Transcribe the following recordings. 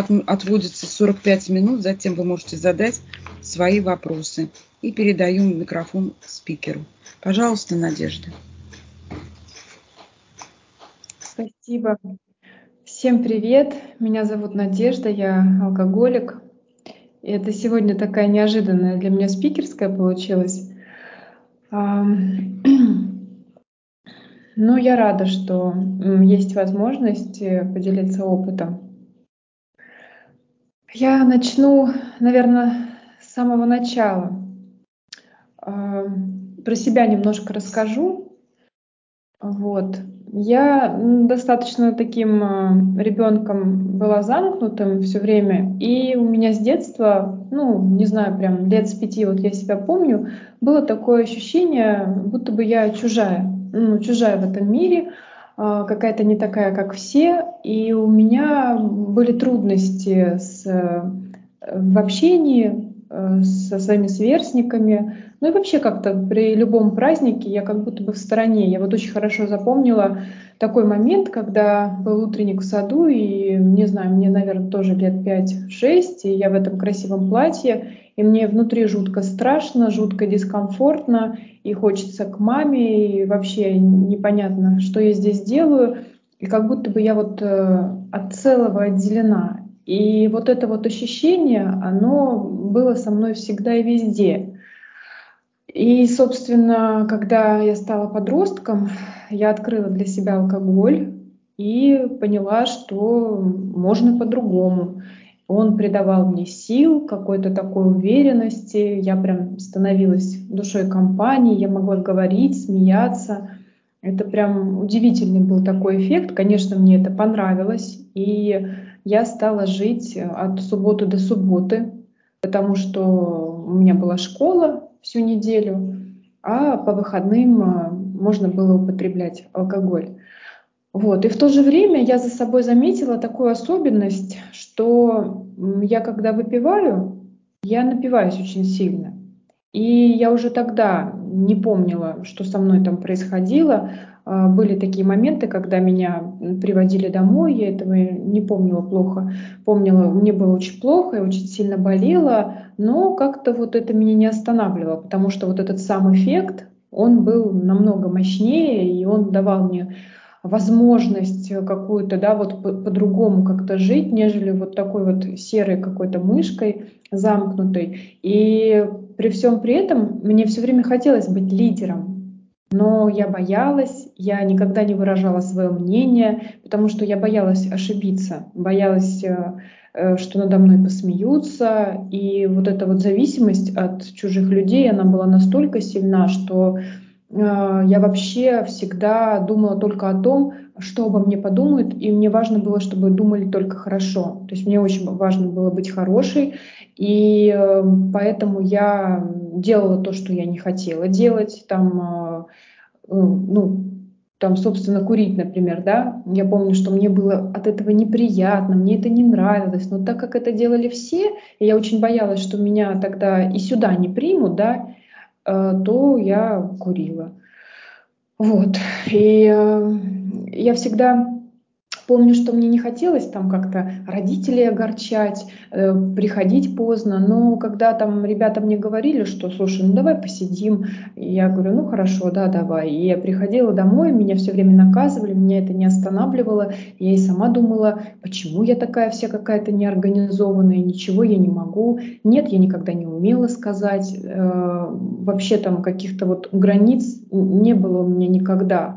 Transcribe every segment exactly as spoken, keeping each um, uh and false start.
отводится сорок пять минут, затем вы можете задать свои вопросы. И передаю микрофон спикеру. Пожалуйста, Надежда. Спасибо. Всем привет. Меня зовут Надежда, я алкоголик. И это сегодня такая неожиданная для меня спикерская получилась. Но я рада, что есть возможность поделиться опытом. Я начну, наверное, с самого начала. Про себя немножко расскажу. Вот. Я достаточно таким ребенком была замкнутым все время, и у меня с детства, ну, не знаю, прям лет с пяти, вот я себя помню, было такое ощущение, будто бы я чужая, ну, чужая в этом мире, какая-то не такая, как все, и у меня были трудности с, в общении со своими сверстниками. Ну и вообще как-то при любом празднике я как будто бы в стороне. Я вот очень хорошо запомнила такой момент, когда был утренник в саду, и, не знаю, мне, наверное, тоже лет пять-шесть, и я в этом красивом платье, и мне внутри жутко страшно, жутко дискомфортно, и хочется к маме, и вообще непонятно, что я здесь делаю, и как будто бы я вот от целого отделена. И вот это вот ощущение, оно было со мной всегда и везде. И, собственно, когда я стала подростком, я открыла для себя алкоголь и поняла, что можно по-другому. Он придавал мне сил, какой-то такой уверенности. Я прям становилась душой компании, я могла говорить, смеяться. Это прям удивительный был такой эффект. Конечно, мне это понравилось. И я стала жить от субботы до субботы, потому что у меня была школа всю неделю, а по выходным можно было употреблять алкоголь. Вот. И в то же время я за собой заметила такую особенность, что я когда выпиваю, я напиваюсь очень сильно. И я уже тогда не помнила, что со мной там происходило. Были такие моменты, когда меня приводили домой, я этого не помнила плохо. Помнила, мне было очень плохо, я очень сильно болела, но как-то вот это меня не останавливало, потому что вот этот сам эффект, он был намного мощнее, и он давал мне возможность какую-то, да, вот по- по-другому как-то жить, нежели вот такой вот серой какой-то мышкой замкнутой. И при всем при этом мне все время хотелось быть лидером, но я боялась, я никогда не выражала свое мнение, потому что я боялась ошибиться, боялась, э, э, что надо мной посмеются. И вот эта вот зависимость от чужих людей, она была настолько сильна, что э, я вообще всегда думала только о том, что обо мне подумают, и мне важно было, чтобы думали только хорошо. То есть мне очень важно было быть хорошей, и э, поэтому я делала то, что я не хотела делать, там, э, ну, там, собственно, курить, например, да. Я помню, что мне было от этого неприятно, мне это не нравилось, но так как это делали все, и я очень боялась, что меня тогда и сюда не примут, да, э, то я курила. Вот. И э, я всегда помню, что мне не хотелось там как-то родителей огорчать, э, приходить поздно, но когда там ребята мне говорили, что, слушай, ну давай посидим, и я говорю, ну хорошо, да, давай. И я приходила домой, меня все время наказывали, меня это не останавливало, я и сама думала, почему я такая вся какая-то неорганизованная, ничего я не могу, нет, я никогда не умела сказать, э, вообще там каких-то вот границ не было у меня никогда.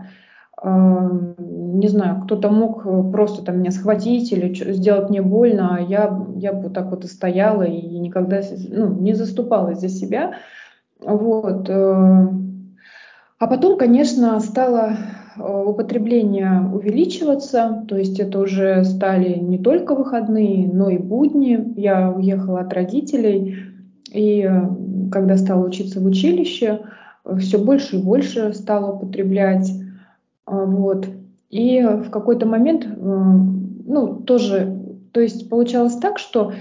Не знаю, кто-то мог просто там меня схватить или сделать мне больно, а я, я бы вот так вот и стояла и никогда, ну, не заступалась за себя. Вот. А потом, конечно, стало употребление увеличиваться, то есть это уже стали не только выходные, но и будни. Я уехала от родителей, и когда стала учиться в училище, все больше и больше стала употреблять. Вот. И в какой-то момент, ну, тоже, то есть получалось так, что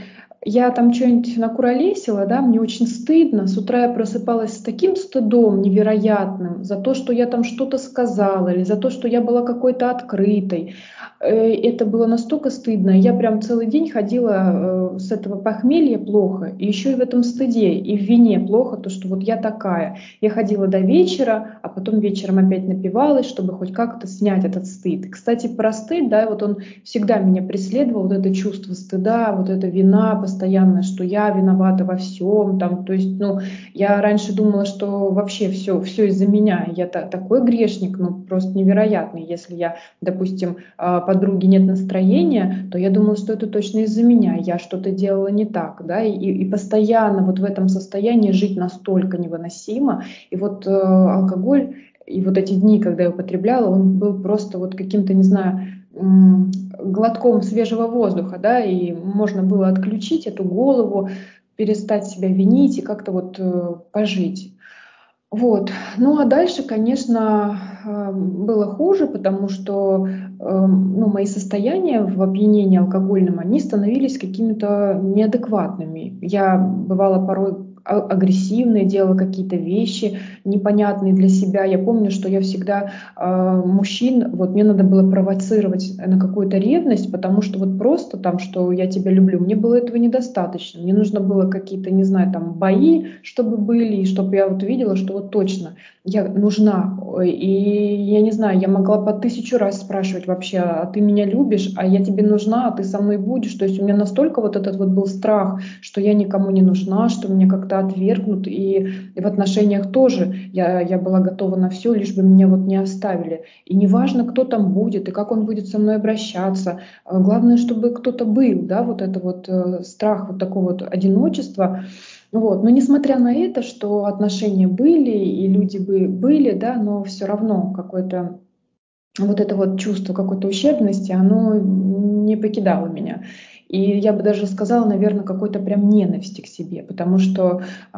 я там что-нибудь накуролесила, да, мне очень стыдно. С утра я просыпалась с таким стыдом невероятным за то, что я там что-то сказала, или за то, что я была какой-то открытой. Э, Это было настолько стыдно. Я прям целый день ходила э, с этого похмелья плохо, и еще и в этом стыде, и в вине плохо, то, что вот я такая. Я ходила до вечера, а потом вечером опять напивалась, чтобы хоть как-то снять этот стыд. Кстати, про стыд, да, вот он всегда меня преследовал, вот это чувство стыда, вот эта вина постоянная, что я виновата во всем, там, то есть, ну, я раньше думала, что вообще все, все из-за меня, я та- такой грешник, ну, просто невероятный, если я, допустим, а, подруге нет настроения, то я думала, что это точно из-за меня, я что-то делала не так, да, и, и постоянно вот в этом состоянии жить настолько невыносимо, и вот э, алкоголь, и вот эти дни, когда я употребляла, он был просто вот каким-то, не знаю, м, глотком свежего воздуха, да, и можно было отключить эту голову, перестать себя винить и как-то вот э, пожить. Вот. Ну а дальше, конечно, э, было хуже, потому что э, ну, мои состояния в опьянении алкогольном, они становились какими-то неадекватными. Я бывала порой а- агрессивной, делала какие-то вещи непонятные для себя. Я помню, что я всегда э, мужчин, вот мне надо было провоцировать на какую-то ревность, потому что вот просто там, что я тебя люблю, мне было этого недостаточно. Мне нужно было какие-то, не знаю, там бои, чтобы были, и чтобы я вот видела, что вот точно я нужна. Ой, и я не знаю, я могла по тысячу раз спрашивать вообще, а ты меня любишь, а я тебе нужна, а ты со мной будешь. То есть у меня настолько вот этот вот был страх, что я никому не нужна, что меня как-то отвергнут. И, и в отношениях тоже я, я была готова на все, лишь бы меня вот не оставили. И неважно, кто там будет и как он будет со мной обращаться. А главное, чтобы кто-то был, да, вот это вот э, страх вот такого вот одиночества. Вот. Но несмотря на это, что отношения были и люди бы были, да, но все равно какое-то вот это вот чувство какой-то ущербности, оно не покидало меня. И я бы даже сказала, наверное, какой-то прям ненависти к себе, потому что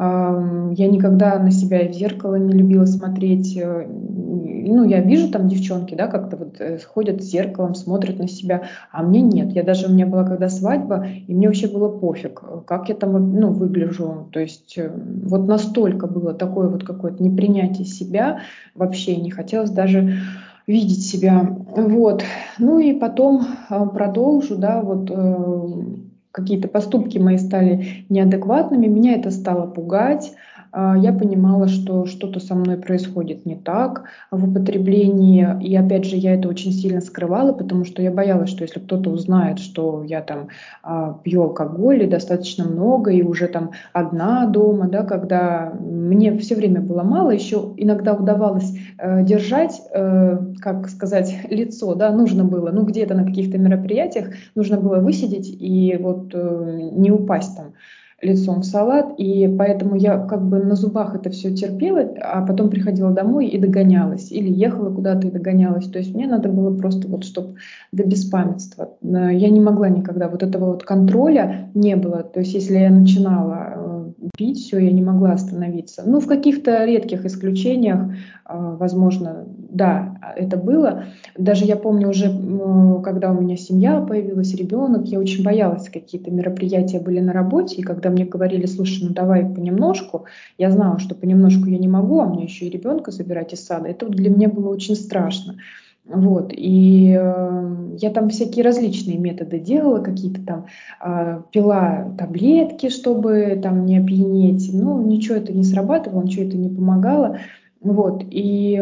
ам, я никогда на себя и в зеркало не любила смотреть. э, Ну, я вижу там девчонки, да, как-то вот э, ходят с зеркалом, смотрят на себя, а мне нет. Я даже, у меня была когда свадьба, и мне вообще было пофиг, э, как я там, ну, выгляжу. То есть э, вот настолько было такое вот какое-то непринятие себя, вообще не хотелось даже видеть себя. Вот. Ну и потом э, продолжу, да, вот э, какие-то поступки мои стали неадекватными, меня это стало пугать. А, Я понимала, что что-то со мной происходит не так в употреблении. И опять же, я это очень сильно скрывала, потому что я боялась, что если кто-то узнает, что я там а, пью алкоголь и достаточно много, и уже там одна дома, да, когда мне все время было мало, еще иногда удавалось э, держать, э, как сказать, лицо, да, нужно было, ну, где-то на каких-то мероприятиях нужно было высидеть и вот э, не упасть там лицом в салат, и поэтому я как бы на зубах это все терпела, а потом приходила домой и догонялась, или ехала куда-то и догонялась, то есть мне надо было просто вот, чтобы до беспамятства. Э, Я не могла никогда, вот этого вот контроля не было, то есть если я начинала э, пить, все, я не могла остановиться. Ну, в каких-то редких исключениях, э, возможно, да, это было. Даже я помню уже, м, когда у меня семья появилась, ребенок, я очень боялась, какие-то мероприятия были на работе, и когда мне говорили, слушай, ну давай понемножку, я знала, что понемножку я не могу, а мне еще и ребенка забирать из сада, это вот для меня было очень страшно. Вот, и э, я там всякие различные методы делала, какие-то там э, пила таблетки, чтобы там не опьянеть, но ничего это не срабатывало, ничего это не помогало, вот, и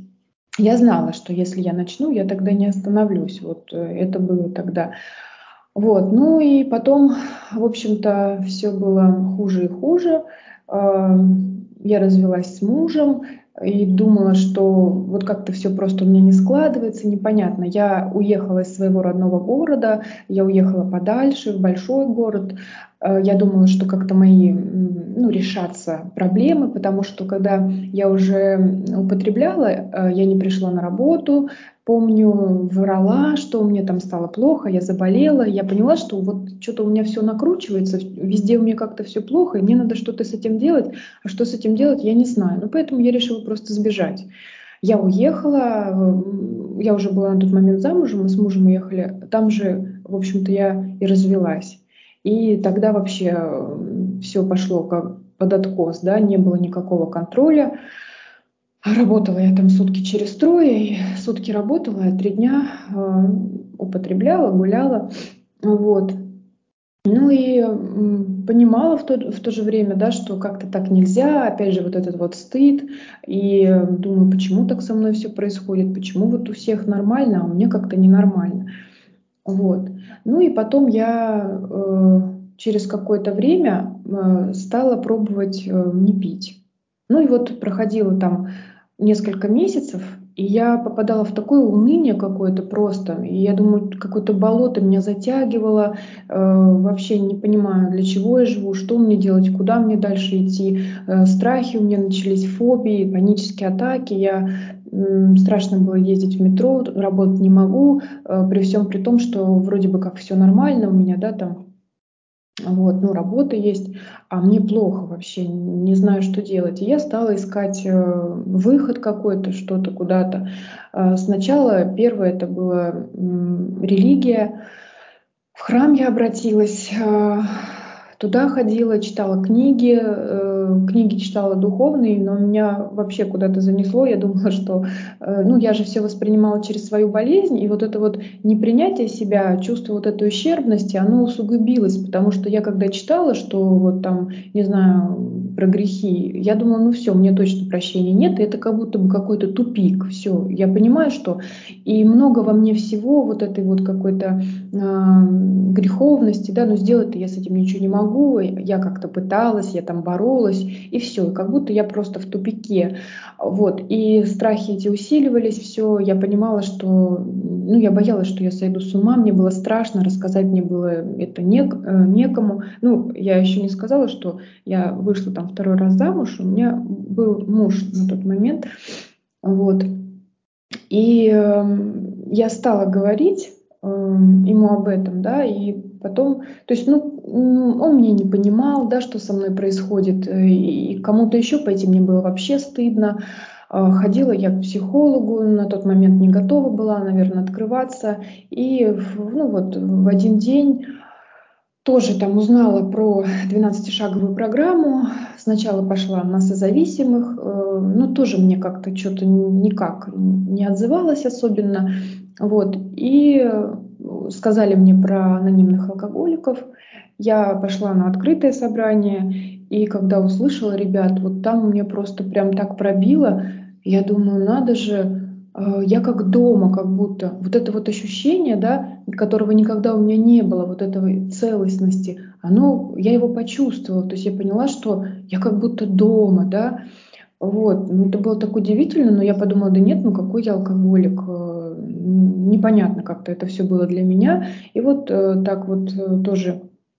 я знала, что если я начну, я тогда не остановлюсь, вот э, это было тогда. Вот, ну и потом, в общем-то, все было хуже и хуже. А, Я развелась с мужем и думала, что вот как-то все просто у меня не складывается, непонятно. Я уехала из своего родного города, я уехала подальше, в большой город. А, Я думала, что как-то мои, м, ну, решатся проблемы, потому что когда я уже употребляла, э, я не пришла на работу, помню, врала, что мне там стало плохо, я заболела. Я поняла, что вот что-то у меня все накручивается, везде у меня как-то все плохо, и мне надо что-то с этим делать. А что с этим делать, я не знаю. Ну, поэтому я решила просто сбежать. Я уехала, м, я уже была на тот момент замужем, мы с мужем уехали. Там же, в общем-то, я и развелась. И тогда вообще все пошло как под откос, да, не было никакого контроля. Работала я там сутки через трое, и сутки работала, а три дня э, употребляла, гуляла. Вот. Ну и м, понимала в то, в то же время, да, что как-то так нельзя, опять же, вот этот вот стыд, и э, думаю, почему так со мной все происходит, почему вот у всех нормально, а у меня как-то ненормально. Вот. Ну и потом я э, через какое-то время э, стала пробовать э, не пить. Ну и вот проходило там несколько месяцев, и я попадала в такое уныние какое-то просто. И я думаю, какое-то болото меня затягивало. э, вообще не понимаю, для чего я живу, что мне делать, куда мне дальше идти. Э, страхи у меня начались, фобии, панические атаки. Я м, страшно было ездить в метро, работать не могу, э, при всем при том, что вроде бы как все нормально у меня, да, там, вот, ну, работа есть, а мне плохо вообще, не знаю, что делать. И я стала искать э, выход какой-то, что-то куда-то. Э, сначала первое это была м, религия. В храм я обратилась, э, туда ходила, читала книги, э, книги читала духовные, но меня вообще куда-то занесло. Я думала, что, э, ну, я же все воспринимала через свою болезнь, и вот это вот непринятие себя, чувство вот этой ущербности, оно усугубилось, потому что я когда читала, что вот там, не знаю, про грехи, я думала, ну все, мне точно прощения нет, и это как будто бы какой-то тупик, все, я понимаю, что и много во мне всего вот этой вот какой-то а, греховности, да, но сделать-то я с этим ничего не могу, я как-то пыталась, я там боролась, и все, как будто я просто в тупике, вот, и страхи эти усиливались, все, я понимала, что, ну, я боялась, что я сойду с ума, мне было страшно, рассказать мне было это не, некому, ну, я еще не сказала, что я вышла там второй раз замуж, у меня был муж на тот момент, вот, и э, я стала говорить э, ему об этом, да, и потом, то есть, ну, он меня не понимал, да, что со мной происходит, и кому-то еще пойти мне было вообще стыдно. Ходила я к психологу, на тот момент не готова была, наверное, открываться, и, ну, вот в один день тоже там узнала про двенадцатишаговую программу. Сначала пошла на созависимых, э, но тоже мне как-то что-то никак не отзывалось особенно. Вот. И сказали мне про анонимных алкоголиков. Я пошла на открытое собрание, и когда услышала ребят, вот там мне просто прям так пробило. Я думаю, надо же, э, я как дома, как будто. Вот это вот ощущение, да, которого никогда у меня не было, вот этого целостности, оно, я его почувствовала. То есть я поняла, что я как будто дома, да. Вот. Ну, это было так удивительно, но я подумала, да нет, ну какой я алкоголик. э, Непонятно как-то это все было для меня. И вот э, так вот э, тоже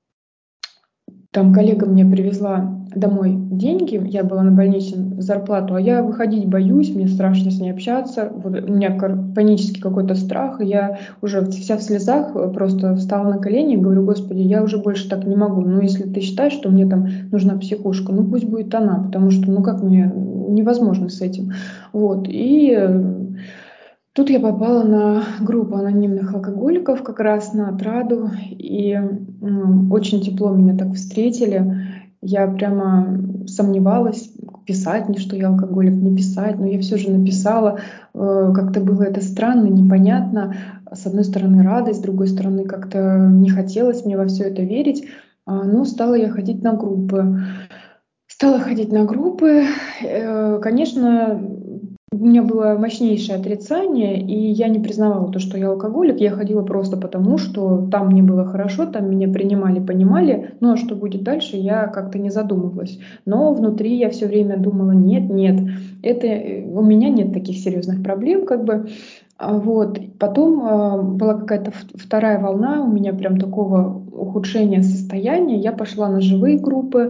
там коллега мне привезла домой деньги, я была на больничном зарплату, а я выходить боюсь, мне страшно с ней общаться, вот у меня панический какой-то страх, и я уже вся в слезах просто встала на колени и говорю, Господи, я уже больше так не могу, ну если ты считаешь, что мне там нужна психушка, ну пусть будет она, потому что ну как мне невозможно с этим, вот, и тут я попала на группу анонимных алкоголиков, как раз на отраду, и м, очень тепло меня так встретили. Я прямо сомневалась, писать мне, что я алкоголик, не писать, но я все же написала. Э, Как-то было это странно, непонятно. С одной стороны радость, с другой стороны как-то не хотелось мне во все это верить. А, Но стала я ходить на группы. Стала ходить на группы. Э, Конечно, у меня было мощнейшее отрицание, и я не признавала то, что я алкоголик. Я ходила просто потому, что там мне было хорошо, там меня принимали, понимали. Ну а что будет дальше, я как-то не задумывалась. Но внутри я все время думала, нет, нет, это э, у меня нет таких серьезных проблем, как бы. А Вот. Потом э, была какая-то в- вторая волна у меня прям такого ухудшения состояния. Я пошла на живые группы,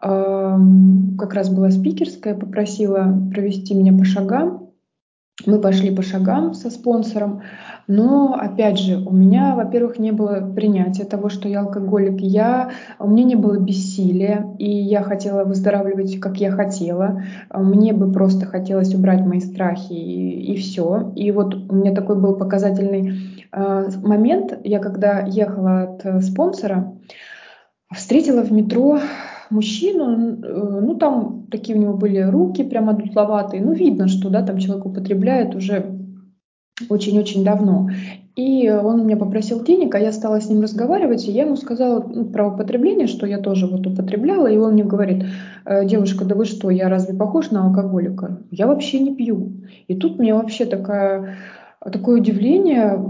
Ам, как раз была спикерская, попросила провести меня по шагам. Мы пошли по шагам со спонсором, но, опять же, у меня, во-первых, не было принятия того, что я алкоголик, я, у меня не было бессилия, и я хотела выздоравливать, как я хотела. А Мне бы просто хотелось убрать мои страхи, и, и все. И вот у меня такой был показательный э, момент. Я когда ехала от э, спонсора, Встретила в метро мужчину, ну там такие у него были руки прямо одутловатые, ну видно, что да, там человек употребляет уже очень-очень давно. И он меня попросил денег, а я стала с ним разговаривать, и я ему сказала ну, про употребление, что я тоже вот употребляла, и он мне говорит: девушка, да вы что, я разве похож на алкоголика? Я вообще не пью. И тут мне вообще такая, такое удивление,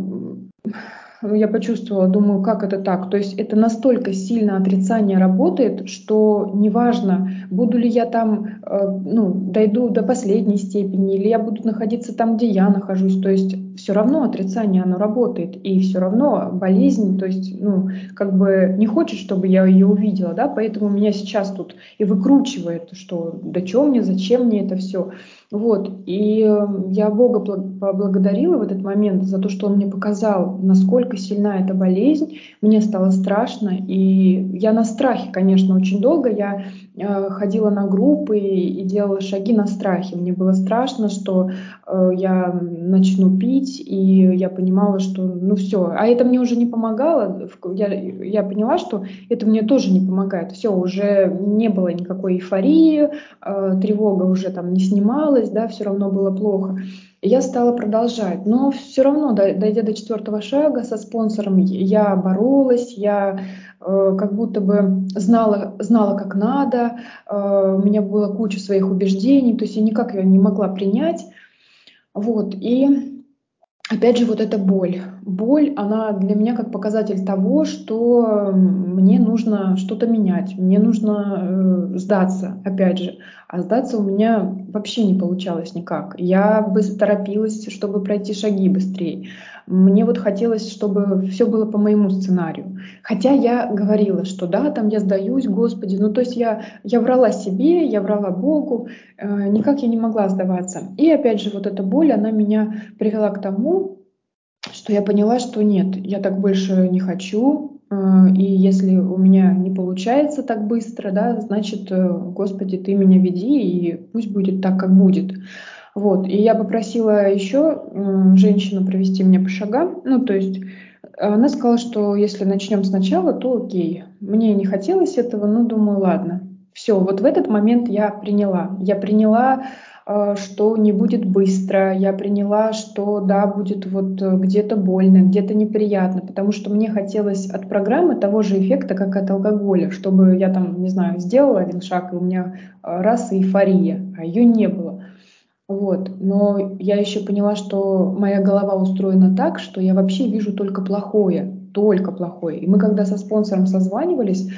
я почувствовала, думаю, как это так? То есть это настолько сильно отрицание работает, что неважно, буду ли я там, ну, дойду до последней степени, или я буду находиться там, где я нахожусь. То есть все равно отрицание, оно работает, и все равно болезнь, то есть, ну, как бы не хочет, чтобы я ее увидела, да, поэтому меня сейчас тут и выкручивает, что да что мне, зачем мне это все. Вот, и я Бога поблагодарила в этот момент за то, что Он мне показал, насколько сильна эта болезнь. Мне стало страшно, и я на страхе, конечно, очень долго. Я э, ходила на группы и, и делала шаги на страхе. Мне было страшно, что э, я начну пить, и я понимала, что ну все. А это мне уже не помогало. Я, я поняла, что это мне тоже не помогает. Все, уже не было никакой эйфории, э, тревога уже там не снималась, да, все равно было плохо. И я стала продолжать, но все равно, дойдя до четвертого шага со спонсором, я боролась, я э, как будто бы знала, знала, как надо, э, у меня была куча своих убеждений, то есть я никак ее не могла принять. Вот, и опять же, вот эта боль. Боль, она для меня как показатель того, что мне нужно что-то менять, мне нужно э, сдаться, опять же. А сдаться у меня вообще не получалось никак. Я бы торопилась, чтобы пройти шаги быстрее. Мне вот хотелось, чтобы все было по моему сценарию. Хотя я говорила, что да, там я сдаюсь, Господи. Ну, то есть я, я врала себе, я врала Богу, э, никак я не могла сдаваться. И опять же, вот эта боль, она меня привела к тому, что я поняла, что нет, я так больше не хочу, и если у меня не получается так быстро, да, значит, Господи, Ты меня веди, и пусть будет так, как будет. Вот. И я попросила еще женщину провести меня по шагам, ну, то есть она сказала, что если начнем сначала, то окей. Мне не хотелось этого, но думаю, ладно. Все, вот в этот момент я приняла. Я приняла, что не будет быстро. Я приняла, что да, будет вот где-то больно, где-то неприятно, потому что мне хотелось от программы того же эффекта, как от алкоголя, чтобы я там, не знаю, сделала один шаг, и у меня раз и эйфория, а ее не было. Вот. Но я еще поняла, что моя голова устроена так, что я вообще вижу только плохое, только плохое. И мы когда со спонсором созванивались,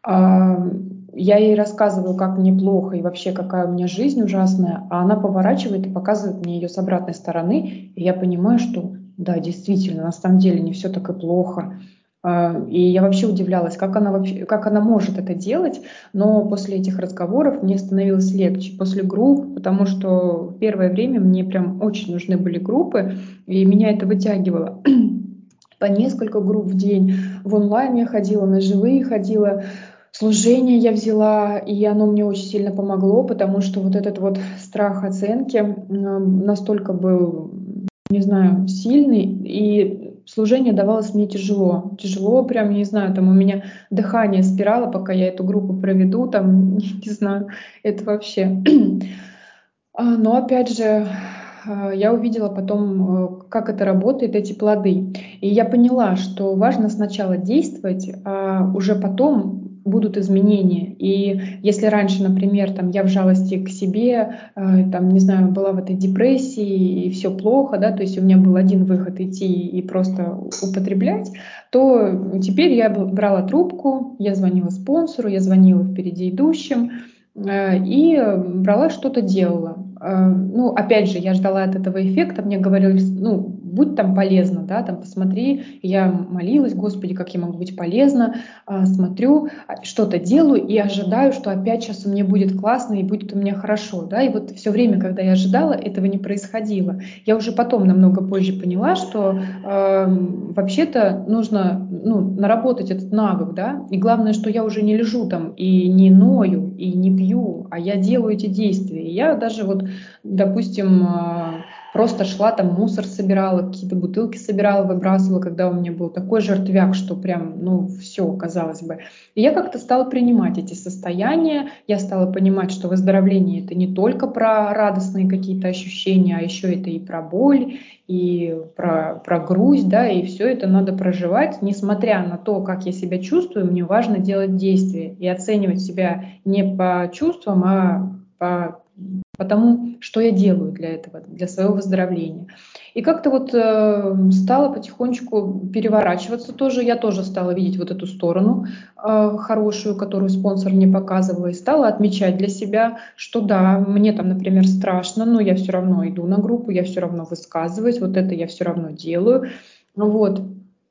я ей рассказываю, как мне плохо и вообще какая у меня жизнь ужасная, а она поворачивает и показывает мне ее с обратной стороны, и я понимаю, что да, действительно, на самом деле не все так и плохо. И я вообще удивлялась, как она, вообще, как она может это делать, но после этих разговоров мне становилось легче, после групп, потому что в первое время мне прям очень нужны были группы, и меня это вытягивало. По несколько групп в день, в онлайн я ходила, на живые ходила, служение я взяла, и оно мне очень сильно помогло, потому что вот этот вот страх оценки настолько был, не знаю, сильный, и служение давалось мне тяжело. Тяжело прям, не знаю, там у меня дыхание спирало, пока я эту группу проведу, там, не знаю, это вообще. Но опять же, я увидела потом, как это работает, эти плоды. И я поняла, что важно сначала действовать, а уже потом будут изменения. И если раньше, например, там, я в жалости к себе, там, не знаю, была в этой депрессии, и все плохо, да, то есть у меня был один выход — идти и просто употреблять, то теперь я брала трубку, я звонила спонсору, я звонила впереди идущим, и брала, что-то делала. Ну, опять же, я ждала от этого эффекта, мне говорили, ну, будь там полезна, да, там, посмотри. Я молилась, Господи, как я могу быть полезна, смотрю, что-то делаю и ожидаю, что опять сейчас у меня будет классно и будет у меня хорошо, да, и вот все время, когда я ожидала, этого не происходило. Я уже потом, намного позже поняла, что э, вообще-то нужно, ну, наработать этот навык, да, и главное, что я уже не лежу там и не ною, и не пью, а я делаю эти действия. И я даже вот, допустим, просто шла там мусор собирала, какие-то бутылки собирала, выбрасывала, когда у меня был такой жертвяк, что прям, ну, все, казалось бы. И я как-то стала принимать эти состояния, я стала понимать, что выздоровление это не только про радостные какие-то ощущения, а еще это и про боль, и про, про грусть, да, и все это надо проживать, несмотря на то, как я себя чувствую, мне важно делать действия и оценивать себя не по чувствам, а по потому что я делаю для этого, для своего выздоровления. И как-то вот э, стала потихонечку переворачиваться тоже. Я тоже стала видеть вот эту сторону э, хорошую, которую спонсор мне показывал, и стала отмечать для себя, что да, мне там, например, страшно, но я все равно иду на группу, я все равно высказываюсь, вот это я все равно делаю. Вот.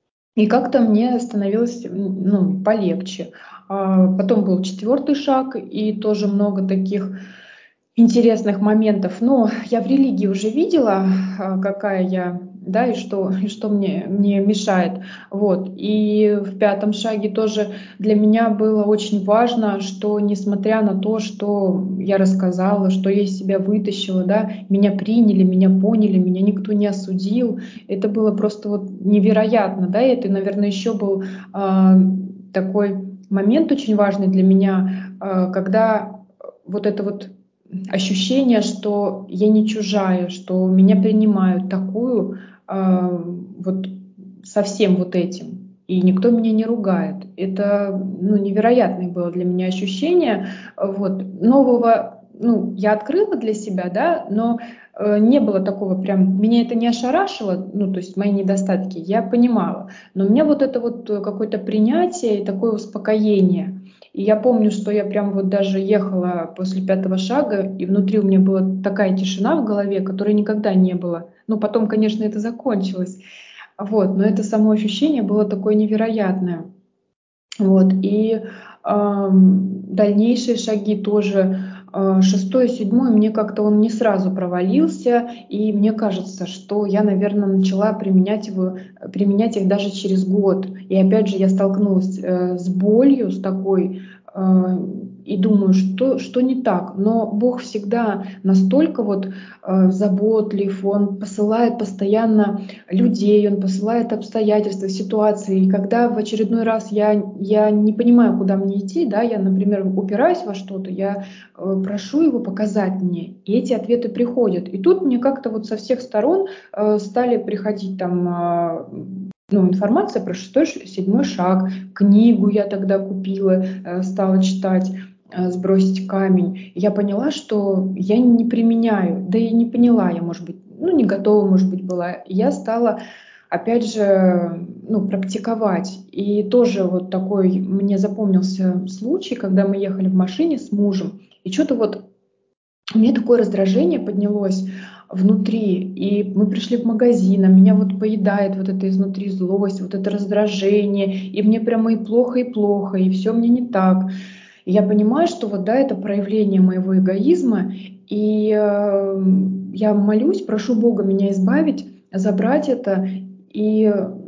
И как-то мне становилось ну, полегче. А потом был четвертый шаг, и тоже много таких интересных моментов. Но я в религии уже видела, а, какая я, да, и что, и что мне, мне мешает. Вот. И в пятом шаге тоже для меня было очень важно, что несмотря на то, что я рассказала, что я из себя вытащила, да, меня приняли, меня поняли, меня никто не осудил. Это было просто вот невероятно, да, и это, наверное, еще был а, такой момент очень важный для меня, а, когда вот это вот ощущение, что я не чужая, что меня принимают такую, э, вот со всем вот этим, и никто меня не ругает. Это ну, невероятное было для меня ощущение. Вот. Нового ну, я открыла для себя, да, но э, не было такого прям, меня это не ошарашило, ну, то есть мои недостатки, я понимала. Но у меня вот это вот какое-то принятие и такое успокоение. И я помню, что я прям вот даже ехала после пятого шага, и внутри у меня была такая тишина в голове, которой никогда не было. Ну, потом, конечно, это закончилось. Вот, но это само ощущение было такое невероятное. Вот, и ам, дальнейшие шаги тоже, а, шестой, седьмой, мне как-то он не сразу провалился, и мне кажется, что я, наверное, начала применять его, применять их даже через год. И опять же я столкнулась э, с болью, с такой, э, и думаю, что, что не так. Но Бог всегда настолько вот э, заботлив, Он посылает постоянно людей, Он посылает обстоятельства, ситуации. И когда в очередной раз я, я не понимаю, куда мне идти, да, я, например, упираюсь во что-то, я э, прошу Его показать мне, и эти ответы приходят. И тут мне как-то вот со всех сторон э, стали приходить там э, ну, информация про шестой, седьмой шаг, книгу я тогда купила, э, стала читать, э, «Сбросить камень». И я поняла, что я не применяю, да и не поняла я, может быть, ну, не готова, может быть, была. И я стала, опять же, ну, практиковать. И тоже вот такой мне запомнился случай, когда мы ехали в машине с мужем, и что-то вот у меня такое раздражение поднялось внутри, и мы пришли в магазин, а меня вот поедает вот это изнутри злость, вот это раздражение, и мне прямо и плохо, и плохо, и все мне не так. И я понимаю, что вот да, это проявление моего эгоизма, и э, я молюсь, прошу Бога меня избавить, забрать это, и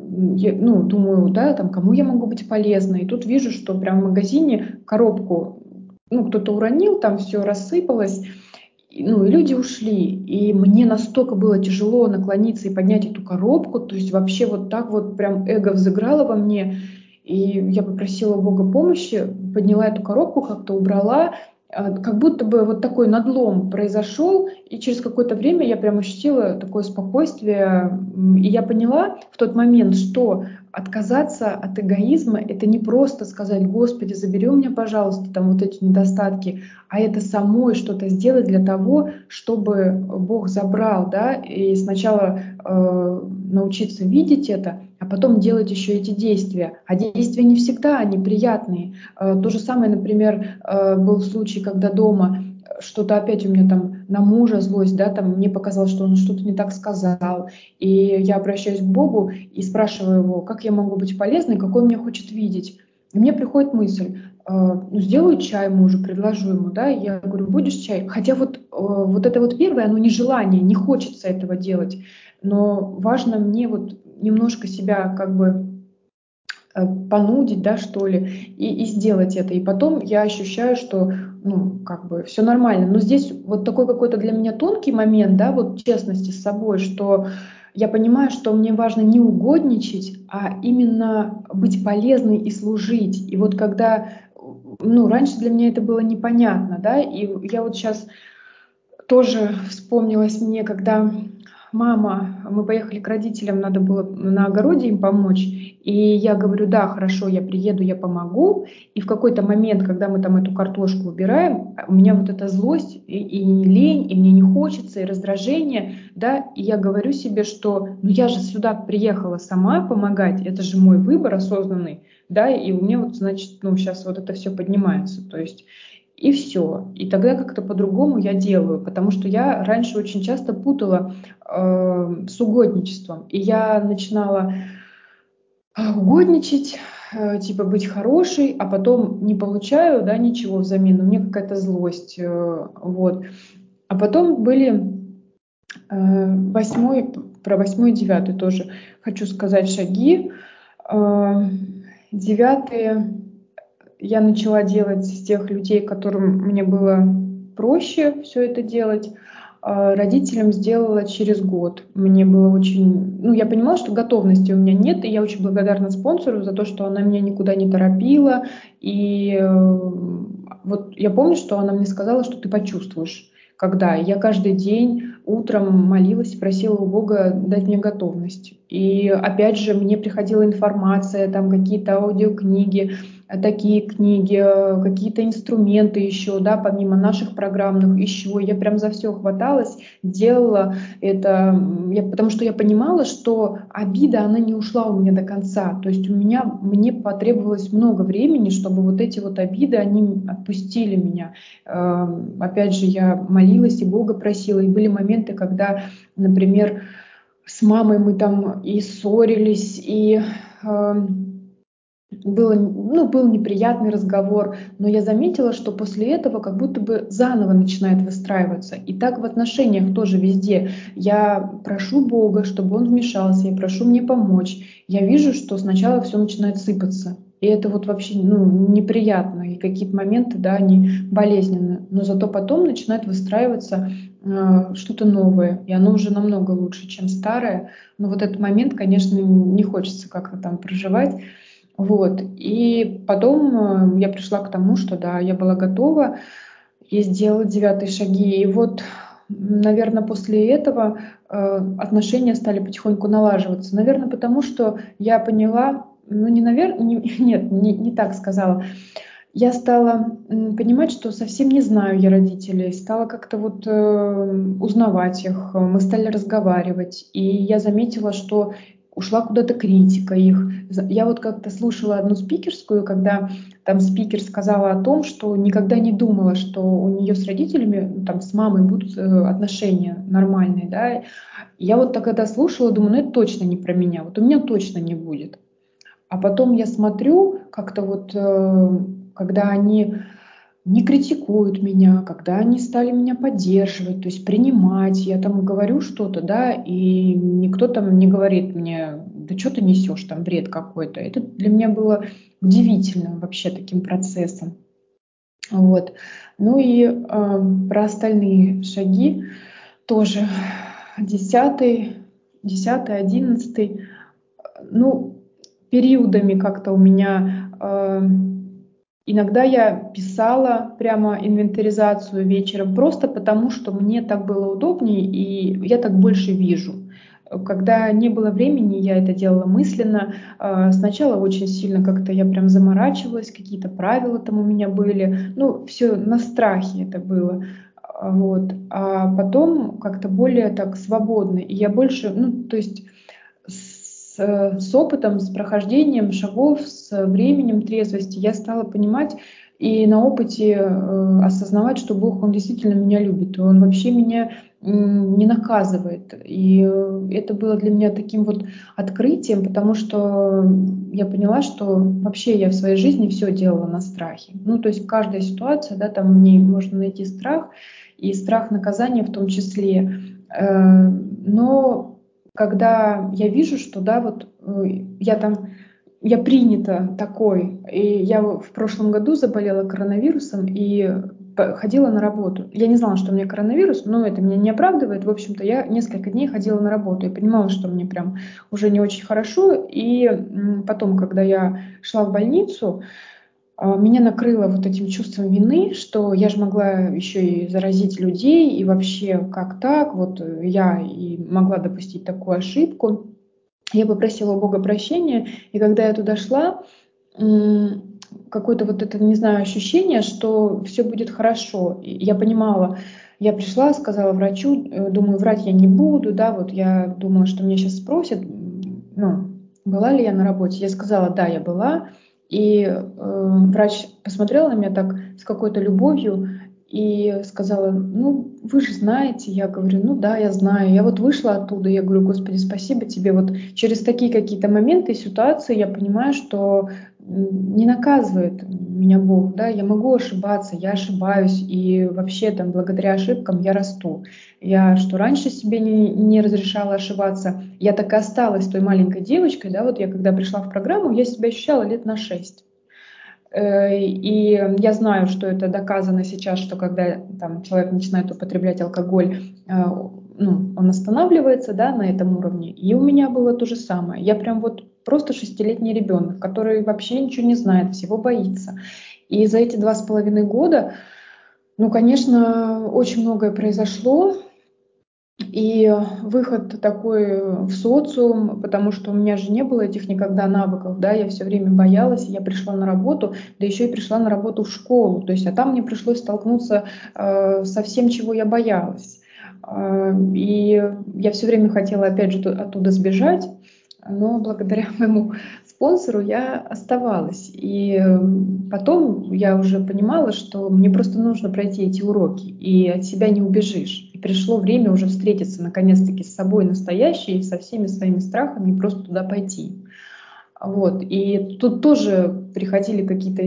я, ну, думаю, да, там, кому я могу быть полезна, и тут вижу, что прям в магазине коробку, ну, кто-то уронил, там все рассыпалось, и, ну, и люди ушли, и мне настолько было тяжело наклониться и поднять эту коробку, то есть вообще вот так вот прям эго взыграло во мне, и я попросила у Бога помощи, подняла эту коробку, как-то убрала, а, как будто бы вот такой надлом произошел, и через какое-то время я прям ощутила такое спокойствие, м, и я поняла в тот момент, что отказаться от эгоизма — это не просто сказать: «Господи, забери у меня, пожалуйста, там вот эти недостатки», а это самой что-то сделать для того, чтобы Бог забрал, да, и сначала э, научиться видеть это, а потом делать еще эти действия. А действия не всегда они приятные. Э, то же самое, например, э, был случай, когда дома что-то опять у меня там на мужа злость, да, там мне показалось, что он что-то не так сказал, и я обращаюсь к Богу и спрашиваю его, как я могу быть полезной, какой он меня хочет видеть. И мне приходит мысль: э, ну, сделаю чай мужу, предложу ему, да, и я говорю: будешь чай? Хотя вот, э, вот это вот первое, оно не желание, не хочется этого делать, но важно мне вот немножко себя как бы понудить, да, что ли, и, и сделать это. И потом я ощущаю, что, ну, как бы все нормально. Но здесь вот такой какой-то для меня тонкий момент, да, вот честности с собой, что я понимаю, что мне важно не угодничать, а именно быть полезной и служить. И вот когда, ну, раньше для меня это было непонятно, да, и я вот сейчас тоже вспомнилось мне, когда мама, мы поехали к родителям, надо было на огороде им помочь, и я говорю, да, хорошо, я приеду, я помогу, и в какой-то момент, когда мы там эту картошку убираем, у меня вот эта злость, и, и лень, и мне не хочется, и раздражение, да, и я говорю себе, что, ну я же сюда приехала сама помогать, это же мой выбор осознанный, да, и у меня вот, значит, ну сейчас вот это все поднимается, то есть и все. И тогда как-то по-другому я делаю, потому что я раньше очень часто путала э, с угодничеством. И я начинала э, угодничать, э, типа быть хорошей, а потом не получаю, да, ничего взамен. У меня какая-то злость. Э, вот. А потом были э, восьмой, про восьмой и девятый тоже хочу сказать шаги. Э, девятые я начала делать с тех людей, которым мне было проще все это делать. А родителям сделала через год. Мне было очень... Ну, я понимала, что готовности у меня нет, и я очень благодарна спонсору за то, что она меня никуда не торопила. И э, вот я помню, что она мне сказала, что ты почувствуешь, когда. Я каждый день утром молилась, просила у Бога дать мне готовность. И опять же, мне приходила информация, там какие-то аудиокниги, такие книги, какие-то инструменты еще, да, помимо наших программных, еще. Я прям за все хваталась, делала это, я, потому что я понимала, что обида, она не ушла у меня до конца. То есть у меня, мне потребовалось много времени, чтобы вот эти вот обиды, они отпустили меня. Э, опять же, я молилась и Бога просила, и были моменты, когда, например, с мамой мы там и ссорились, и... Э, было, ну, был неприятный разговор, но я заметила, что после этого как будто бы заново начинает выстраиваться. И так в отношениях тоже везде. Я прошу Бога, чтобы Он вмешался, я прошу мне помочь. Я вижу, что сначала все начинает сыпаться. И это вот вообще, ну, неприятно. И какие-то моменты, да, они болезненные. Но зато потом начинает выстраиваться э, что-то новое. И оно уже намного лучше, чем старое. Но вот этот момент, конечно, не хочется как-то там проживать. Вот. И потом э, я пришла к тому, что да, я была готова и сделала девятые шаги. И вот, наверное, после этого э, отношения стали потихоньку налаживаться. Наверное, потому что я поняла, ну не наверное, не, нет, не, не так сказала. Я стала м, понимать, что совсем не знаю я родителей, стала как-то вот э, узнавать их, мы стали разговаривать, и я заметила, что ушла куда-то критика их. За- Я вот как-то слушала одну спикерскую, когда там спикер сказала о том, что никогда не думала, что у нее с родителями, ну, там с мамой будут э, отношения нормальные, да. Я вот так это слушала, думаю, ну это точно не про меня, вот у меня точно не будет. А потом я смотрю, как-то вот, э, когда они не критикуют меня, когда они стали меня поддерживать, то есть принимать, я там говорю что-то, да, и никто там не говорит мне, да что ты несешь, там бред какой-то. Это для меня было удивительно вообще таким процессом. Вот. Ну и э, про остальные шаги тоже. Десятый, десятый, одиннадцатый. Ну, периодами как-то у меня э, иногда я писала прямо инвентаризацию вечером, просто потому что мне так было удобнее и я так больше вижу. Когда не было времени, я это делала мысленно. Э, Сначала очень сильно как-то я прям заморачивалась, какие-то правила там у меня были. Ну, все на страхе это было. А, Вот. А потом как-то более так свободно. И я больше, ну, то есть с, с опытом, с прохождением шагов, с временем трезвости я стала понимать и на опыте э, осознавать, что Бог, Он действительно меня любит, и Он вообще меня м, не наказывает. И э, это было для меня таким вот открытием, потому что я поняла, что вообще я в своей жизни все делала на страхе. Ну, то есть каждая ситуация, да, там в ней можно найти страх, и страх наказания в том числе. Э, Но когда я вижу, что да, вот э, я там я принята такой. И я в прошлом году заболела коронавирусом и ходила на работу. Я не знала, что у меня коронавирус, но это меня не оправдывает. В общем-то, я несколько дней ходила на работу и понимала, что мне прям уже не очень хорошо. И потом, когда я шла в больницу, меня накрыло вот этим чувством вины, что я же могла еще и заразить людей, и вообще как так, вот я и могла допустить такую ошибку. Я попросила у Бога прощения, и когда я туда шла, какое-то вот это, не знаю, ощущение, что все будет хорошо. И я понимала, я пришла, сказала врачу, думаю, врать я не буду, да, вот я думала, что меня сейчас спросят, ну, была ли я на работе. Я сказала, да, я была, и э, врач посмотрел на меня так с какой-то любовью и сказала, ну, вы же знаете. Я говорю, ну да, я знаю. Я вот вышла оттуда, я говорю, Господи, спасибо тебе. Вот через такие какие-то моменты и ситуации я понимаю, что не наказывает меня Бог, да, я могу ошибаться, я ошибаюсь, и вообще там благодаря ошибкам я расту. Я что раньше себе не, не разрешала ошибаться, я так и осталась той маленькой девочкой, да, вот я когда пришла в программу, я себя ощущала лет на шесть. И я знаю, что это доказано сейчас, что когда там, человек начинает употреблять алкоголь, ну, он останавливается, да, на этом уровне. И у меня было то же самое. Я прям вот просто шестилетний ребенок, который вообще ничего не знает, всего боится. И за эти два с половиной года, ну, конечно, очень многое произошло. И выход такой в социум, потому что у меня же не было этих никогда навыков, да, я все время боялась, я пришла на работу, да еще и пришла на работу в школу, то есть, а там мне пришлось столкнуться э, со всем, чего я боялась. Э, и я все время хотела, опять же, оттуда сбежать, но благодаря моему спонсору я оставалась. И потом я уже понимала, что мне просто нужно пройти эти уроки, и от себя не убежишь. И пришло время уже встретиться наконец-таки с собой настоящей, со всеми своими страхами, и просто туда пойти. Вот. И тут тоже приходили какие-то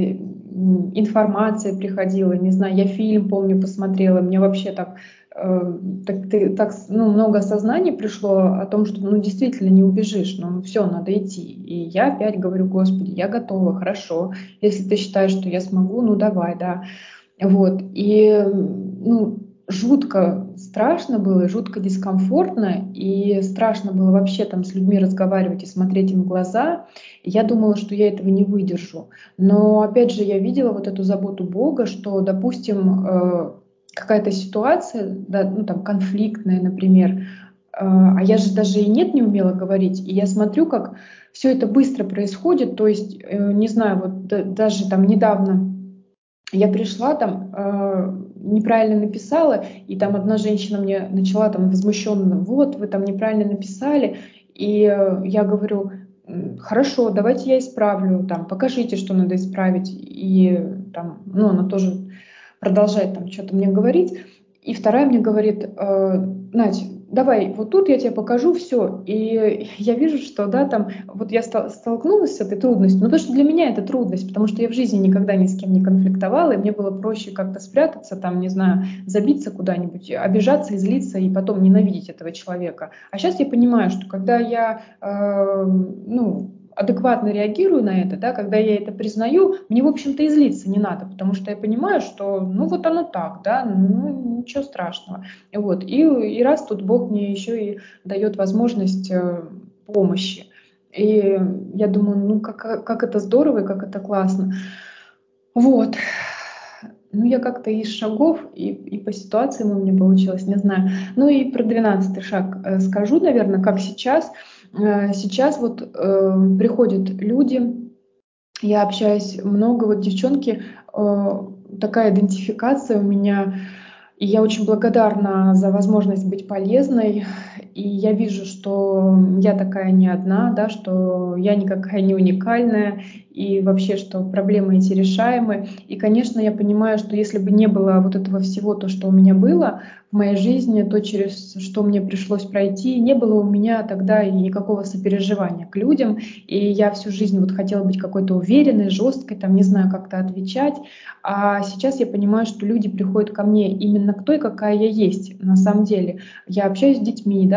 информации, приходила, не знаю, я фильм, помню, посмотрела, мне вообще так, э, так, ты, так ну, много осознаний пришло о том, что ну, действительно не убежишь, ну все, надо идти. И я опять говорю, Господи, я готова, хорошо, если ты считаешь, что я смогу, ну давай, да. Вот. И ну, жутко страшно было, жутко дискомфортно, и страшно было вообще там с людьми разговаривать и смотреть им в глаза. И я думала, что я этого не выдержу. Но опять же я видела вот эту заботу Бога, что, допустим, э, какая-то ситуация, да, ну там конфликтная, например, э, а я же даже и нет не умела говорить, и я смотрю, как все это быстро происходит, то есть, э, не знаю, вот да, даже там недавно я пришла, там э, неправильно написала, и там одна женщина мне начала там возмущенно, вот, вы там неправильно написали, и э, я говорю, хорошо, давайте я исправлю, там, покажите, что надо исправить, и там, ну, она тоже продолжает там что-то мне говорить, и вторая мне говорит, э, Надь, давай, вот тут я тебе покажу все. И я вижу, что, да, там, вот я столкнулась с этой трудностью, но то, что для меня это трудность, потому что я в жизни никогда ни с кем не конфликтовала, и мне было проще как-то спрятаться, там, не знаю, забиться куда-нибудь, обижаться, излиться и потом ненавидеть этого человека. А сейчас я понимаю, что когда я, э, ну, адекватно реагирую на это, да, когда я это признаю, мне, в общем-то, и злиться не надо, потому что я понимаю, что, ну, вот оно так, да, ну, ничего страшного. Вот. И, и раз тут Бог мне еще и дает возможность э, помощи. И я думаю, ну, как, как это здорово и как это классно. Вот. Ну, я как-то из шагов и, и по ситуации у меня получилось, не знаю. Ну и про двенадцатый шаг э, скажу, наверное, как сейчас. Э, сейчас вот э, приходят люди, я общаюсь много, вот девчонки, э, такая идентификация у меня, и я очень благодарна за возможность быть полезной, и я вижу, что я такая не одна, да, что я никакая не уникальная, и вообще, что проблемы эти решаемы. И, конечно, я понимаю, что если бы не было вот этого всего, то, что у меня было в моей жизни, то, через что мне пришлось пройти, не было у меня тогда и никакого сопереживания к людям. И я всю жизнь вот хотела быть какой-то уверенной, жесткой, там, не знаю, как-то отвечать. А сейчас я понимаю, что люди приходят ко мне именно к той, какая я есть на самом деле. Я общаюсь с детьми, да,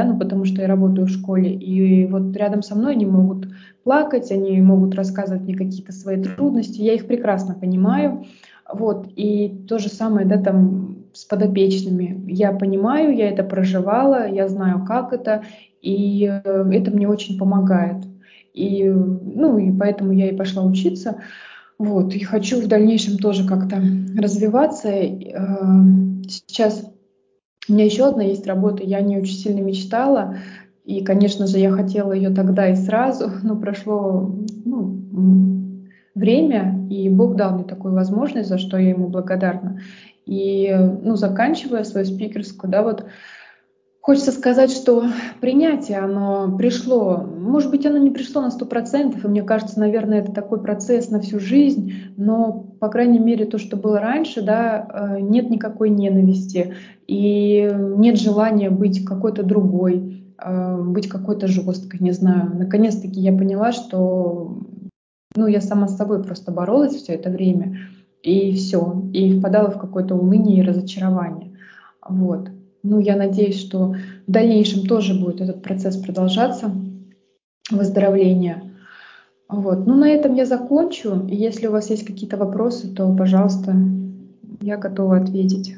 ну, потому что я работаю в школе, и вот рядом со мной они могут плакать, они могут рассказывать мне какие-то свои трудности, я их прекрасно понимаю, вот, и то же самое, да, там, с подопечными, я понимаю, я это проживала, я знаю, как это, и э, это мне очень помогает, и, ну, и поэтому я и пошла учиться. Вот, и хочу в дальнейшем тоже как-то развиваться. Э, Сейчас у меня еще одна есть работа, я не очень сильно мечтала, и, конечно же, я хотела ее тогда и сразу, но прошло, ну, м, время, и Бог дал мне такую возможность, за что я ему благодарна. И, ну, заканчивая свою спикерскую, да, вот хочется сказать, что принятие, оно пришло, может быть, оно не пришло на сто процентов, и мне кажется, наверное, это такой процесс на всю жизнь, но, по крайней мере, то, что было раньше, да, э, нет никакой ненависти, и нет желания быть какой-то другой, э, быть какой-то жесткой, не знаю. Наконец-таки я поняла, что, ну, я сама с собой просто боролась все это время, и все, и впадала в какое-то уныние и разочарование. Вот. Ну, я надеюсь, что в дальнейшем тоже будет этот процесс продолжаться, выздоровления. Вот. Ну, на этом я закончу. И если у вас есть какие-то вопросы, то, пожалуйста, я готова ответить.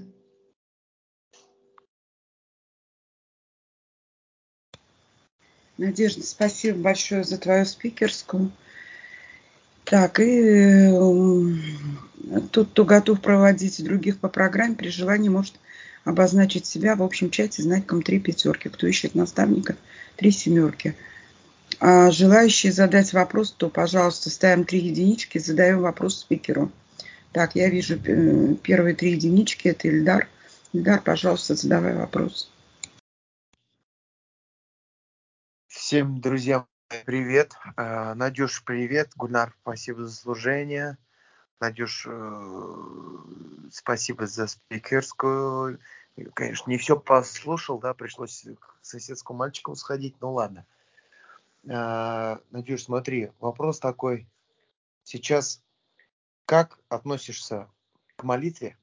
Надежда, спасибо большое за твою спикерскую. Так, и э, тот, кто готов проводить других по программе, при желании может обозначить себя в общем чате знаком три пятерки. Кто ищет наставника, три семерки. А желающие задать вопрос, то, пожалуйста, ставим три единички, задаем вопрос спикеру. Так, я вижу э, первые три единички, это Ильдар. Ильдар, пожалуйста, задавай вопрос. Всем друзьям привет. Э, Надюш, привет. Гульнар, спасибо за служение. Надюш, э, спасибо за спикерскую. Конечно, не все послушал, да, пришлось к соседскому мальчику сходить, ну ладно. Э, Надюш, смотри, вопрос такой. Сейчас как относишься к молитве?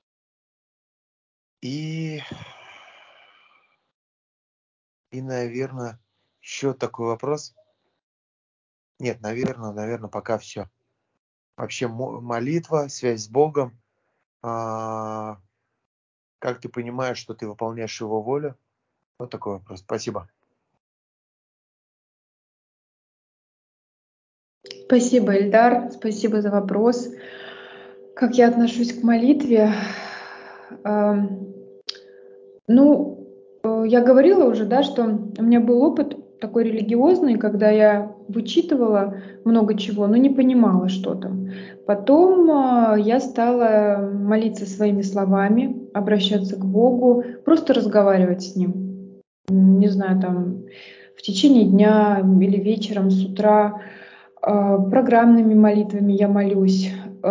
И, и, наверное, еще такой вопрос. Нет, наверное, наверное, пока все. Вообще молитва, связь с Богом. А, как ты понимаешь, что ты выполняешь Его волю? Вот такой вопрос. Спасибо. Спасибо, Эльдар, спасибо за вопрос. Как я отношусь к молитве? Эм, Ну, э, я говорила уже, да, что у меня был опыт такой религиозный, когда я вычитывала много чего, но не понимала, что там. Потом э, я стала молиться своими словами, обращаться к Богу, просто разговаривать с Ним. М, Не знаю, там в течение дня или вечером, с утра. Э, Программными молитвами я молюсь. Э,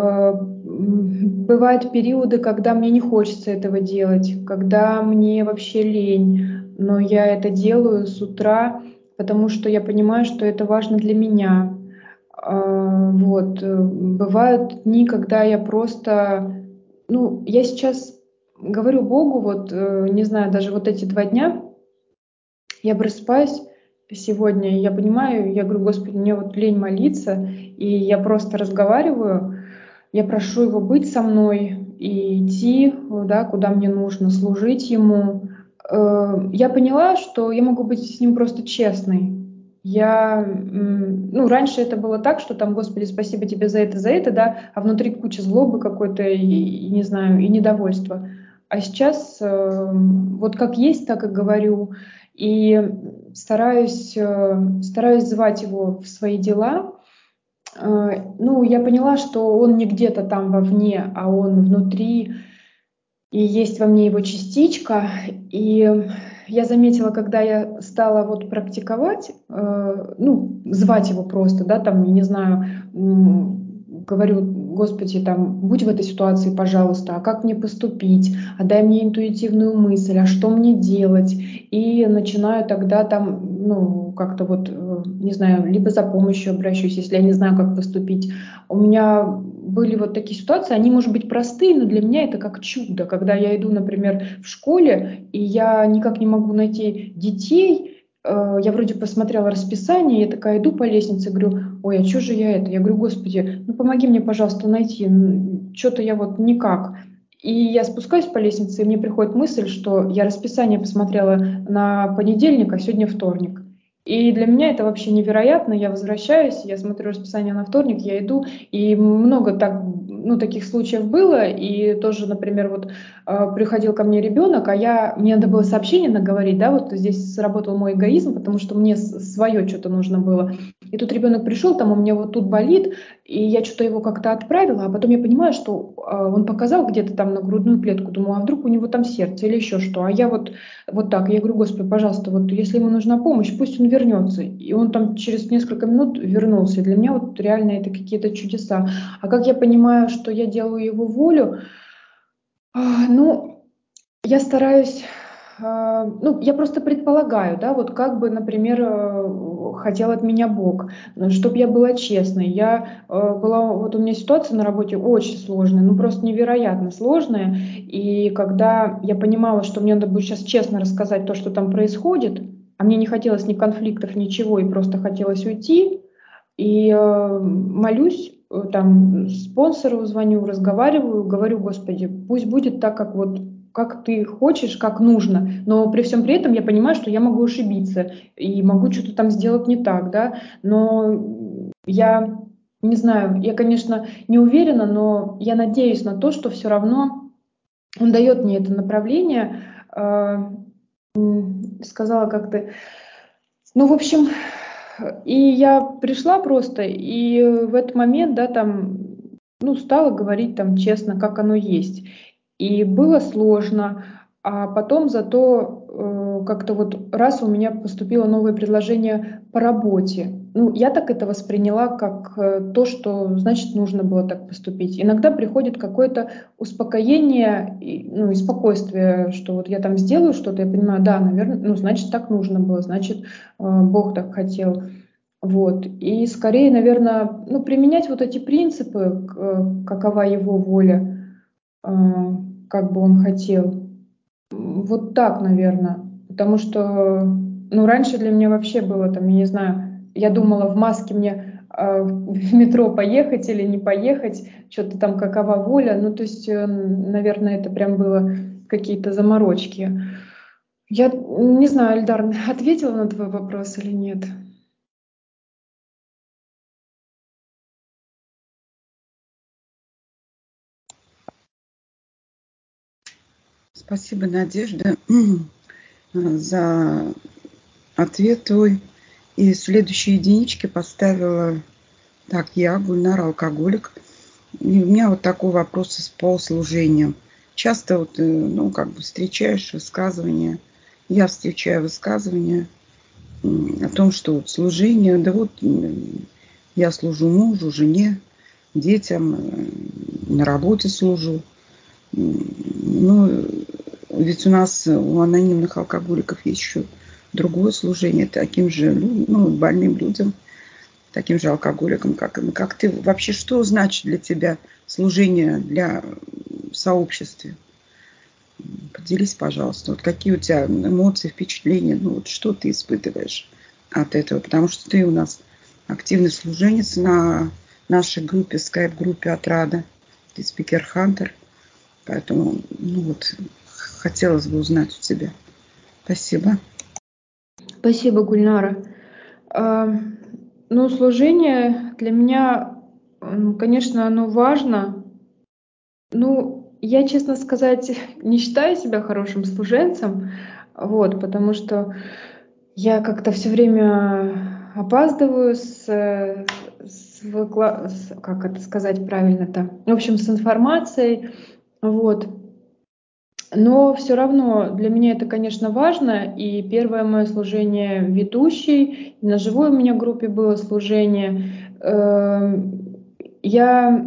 м, Бывают периоды, когда мне не хочется этого делать, когда мне вообще лень, но я это делаю с утра, потому что я понимаю, что это важно для меня. А, Вот. э, Бывают дни, когда я просто, ну, я сейчас говорю Богу, вот, э, не знаю, даже вот эти два дня, я просыпаюсь сегодня, и я понимаю, я говорю, Господи, мне вот лень молиться, и я просто разговариваю, я прошу Его быть со мной и идти, да, куда мне нужно, служить Ему. Э, Я поняла, что я могу быть с Ним просто честной. Я, м, ну, раньше это было так, что там, Господи, спасибо тебе за это, за это, да, а внутри куча злобы какой-то и, и не знаю, и недовольства. А сейчас э, вот как есть, так и говорю. И стараюсь, э, стараюсь звать его в свои дела. Э, Ну, я поняла, что он не где-то там вовне, а он внутри, и есть во мне его частичка. И я заметила, когда я стала вот практиковать, э, ну, звать его просто, да, там, я не знаю, м, говорю, Господи, там, будь в этой ситуации, пожалуйста, а как мне поступить, а дай мне интуитивную мысль, а что мне делать, и начинаю тогда там, ну, как-то вот э, не знаю, либо за помощью обращусь, если я не знаю, как поступить. У меня были вот такие ситуации, они, может быть, простые, но для меня это как чудо, когда я иду, например, в школе, и я никак не могу найти детей. э, Я вроде посмотрела расписание, я такая иду по лестнице, говорю, ой, а что же я это? Я говорю, господи, ну помоги мне, пожалуйста, найти, что-то я вот никак. И я спускаюсь по лестнице, и мне приходит мысль, что я расписание посмотрела на понедельник, а сегодня вторник. И для меня это вообще невероятно. Я возвращаюсь, я смотрю расписание на вторник, я иду, и много так, ну, таких случаев было. И тоже, например, вот э, приходил ко мне ребенок, а я, мне надо было сообщение наговорить, да, вот здесь сработал мой эгоизм, потому что мне свое что-то нужно было. И тут ребенок пришел, там у меня вот тут болит, и я что-то его как-то отправила, а потом я понимаю, что э, он показал где-то там на грудную клетку, думаю, а вдруг у него там сердце или еще что, а я вот, вот так, я говорю, Господи, пожалуйста, вот если ему нужна помощь, пусть он вернется, и он там через несколько минут вернулся, и для меня вот реально это какие-то чудеса, а как я понимаю, что я делаю его волю, а, ну, я стараюсь, а, ну, я просто предполагаю, да, вот как бы, например, э, хотел от меня Бог, чтобы я была честной. Я э, была, вот у меня ситуация на работе очень сложная, ну просто невероятно сложная. И когда я понимала, что мне надо будет сейчас честно рассказать то, что там происходит, а мне не хотелось ни конфликтов, ничего, и просто хотелось уйти, и э, молюсь, э, там спонсору звоню, разговариваю, говорю, Господи, пусть будет так, как вот как ты хочешь, как нужно, но при всем при этом я понимаю, что я могу ошибиться и могу что-то там сделать не так, да, но я не знаю, я, конечно, не уверена, но я надеюсь на то, что все равно он дает мне это направление. Э, м, сказала как-то, ну, в общем, и я пришла просто, и в этот момент, да, там, ну, стала говорить там честно, как оно есть. И было сложно, а потом зато э, как-то вот раз у меня поступило новое предложение по работе. Ну, я так это восприняла, как э, то, что, значит, нужно было так поступить. Иногда приходит какое-то успокоение, и, ну, и спокойствие, что вот я там сделаю что-то, я понимаю, да, наверное, ну, значит, так нужно было, значит, э, Бог так хотел. Вот. И скорее, наверное, ну, применять вот эти принципы, к- э, какова его воля, э, как бы он хотел. М, Вот так, наверное. Потому что, ну, раньше для меня вообще было там, я не знаю, я думала в маске мне э, в метро поехать или не поехать, что-то там какова воля. Ну, то есть, э, наверное, это прям было какие-то заморочки. Я не знаю, Эльдар, ответила на твой вопрос или нет? Спасибо, Надежда, за ответ твой. И следующие единички поставила так, я, Гульнара, алкоголик. И у меня вот такой вопрос по служениям. Часто вот, э, ну, как бы встречаешь высказывания, я встречаю высказывания м, о том, что вот служение, да вот м, я служу мужу, жене, детям, э, на работе служу. М, Ну, ведь у нас, э, у анонимных алкоголиков есть еще другое служение таким же, лю- ну, больным людям, таким же алкоголикам, как и мы. Как ты вообще, что значит для тебя служение для в сообществе? Поделись, пожалуйста, вот какие у тебя эмоции, впечатления, ну вот что ты испытываешь от этого, потому что ты у нас активный служенец на нашей группе, скайп-группе «Отрада», ты спикер-хантер, поэтому, ну вот, хотелось бы узнать у тебя. Спасибо. Спасибо, Гульнара. А, Ну, служение для меня, м, конечно, оно важно. Ну, я, честно сказать, не считаю себя хорошим служенцем, вот, потому что я как-то все время опаздываю с, э, с выкла- с- как это сказать правильно-то, в общем, с информацией, вот. Но все равно для меня это, конечно, важно. И первое мое служение ведущей, и на живой у меня группе было служение. Эм, Я,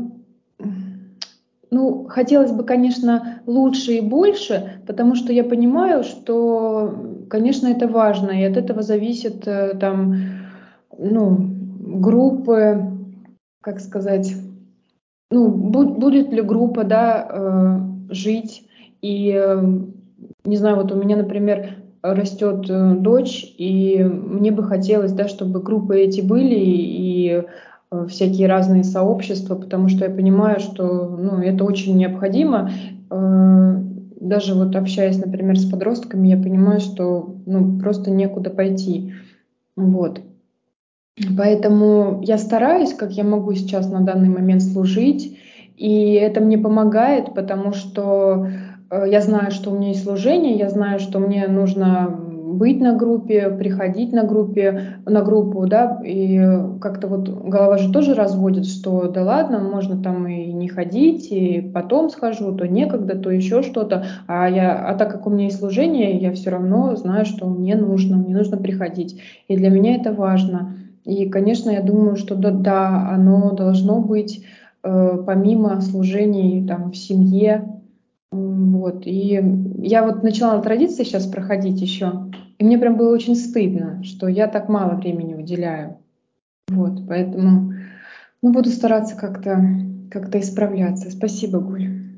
ну, хотелось бы, конечно, лучше и больше, потому что я понимаю, что, конечно, это важно, и от этого зависит э, там ну, группы, как сказать, ну, бу- будет ли группа, да, э, жить. И, э, не знаю, вот у меня, например, растет э, дочь, и мне бы хотелось, да, чтобы группы эти были и э, всякие разные сообщества, потому что я понимаю, что, ну, это очень необходимо. Э, Даже вот общаясь, например, с подростками, я понимаю, что, ну, просто некуда пойти. Вот. Поэтому я стараюсь, как я могу сейчас на данный момент служить, и это мне помогает, потому что э, я знаю, что у меня есть служение, я знаю, что мне нужно быть на группе, приходить на группе, на группу, да, и как-то вот голова же тоже разводит, что да ладно, можно там и не ходить, и потом схожу, то некогда, то еще что-то, а я, а так как у меня есть служение, я все равно знаю, что мне нужно, мне нужно приходить, и для меня это важно. И, конечно, я думаю, что да, да, оно должно быть э, помимо служений там, в семье. М, Вот. И я вот начала традиции сейчас проходить еще, и мне прям было очень стыдно, что я так мало времени уделяю. Вот. Поэтому ну, буду стараться как-то как-то исправляться. Спасибо, Гуль.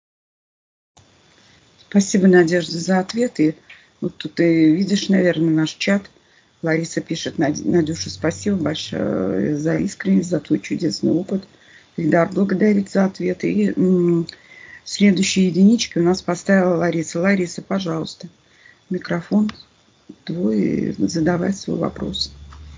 Спасибо, Надежда, за ответ. И вот тут ты видишь, наверное, наш чат. Лариса пишет: Надюша, спасибо большое за искренность, за твой чудесный опыт. Ильдар благодарит за ответ. И м, следующие единички у нас поставила Лариса. Лариса, пожалуйста, микрофон твой, задавай свой вопрос.